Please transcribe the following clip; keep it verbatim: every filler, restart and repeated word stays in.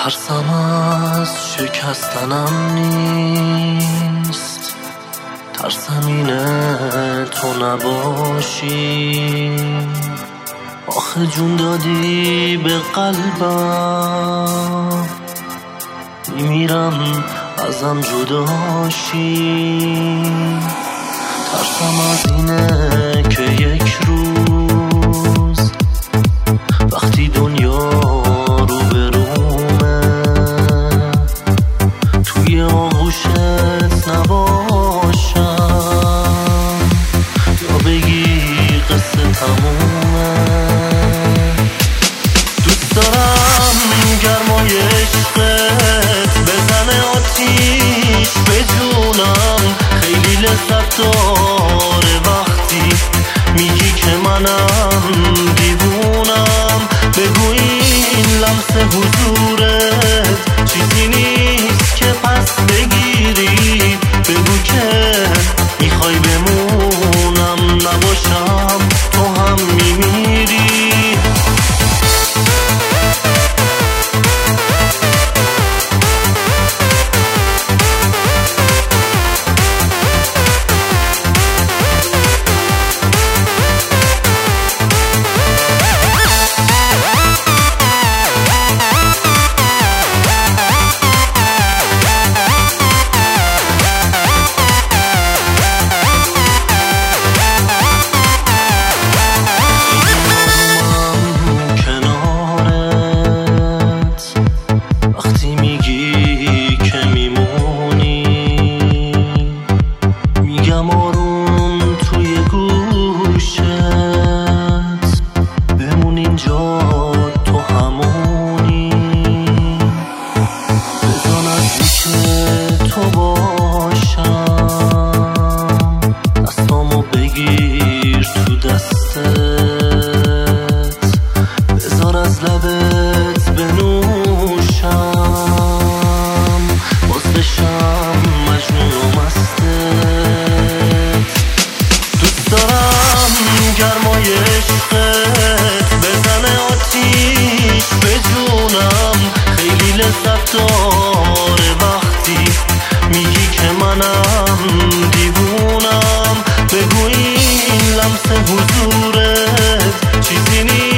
ترسم از شکستنم نیست، ترسم اینه تو نباشی. آخه جون دادی به قلبم، میمیرم ازم جداشی. ترسم از اینه که یک روز وقتی دنیا رو به رومه توی آغوشت نباشم، یا بگی قصه تمومه. دوست دارم گرمای عشقت بزنه آتیش به جونم، خیلی لذت داره وقتی میگی که منم دیوونم. بگو این لمس حضورت چیزی نیست که پس بگیری، بگو که میخوای بمونم نباشم تو هم میمیری. گرمای عشقت بزنه آتیش به جونم، خیلی لذت داره وقتی میگی که منم دیوونم. بگو این لمس حضورت چیزی نیست